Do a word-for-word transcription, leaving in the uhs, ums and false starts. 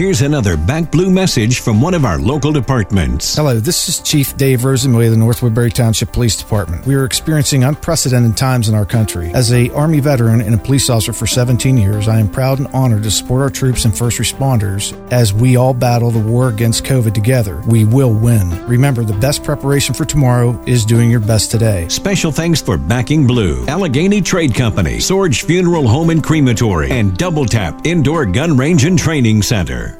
Here's another Back Blue message from one of our local departments. Hello, this is Chief Dave Rosenway of the North Woodbury Township Police Department. We are experiencing unprecedented times in our country. As a Army veteran and a police officer for seventeen years, I am proud and honored to support our troops and first responders as we all battle the war against COVID together. We will win. Remember, the best preparation for tomorrow is doing your best today. Special thanks for backing Blue, Allegheny Trade Company, Sorge Funeral Home and Crematory, and Double Tap Indoor Gun Range and Training Center.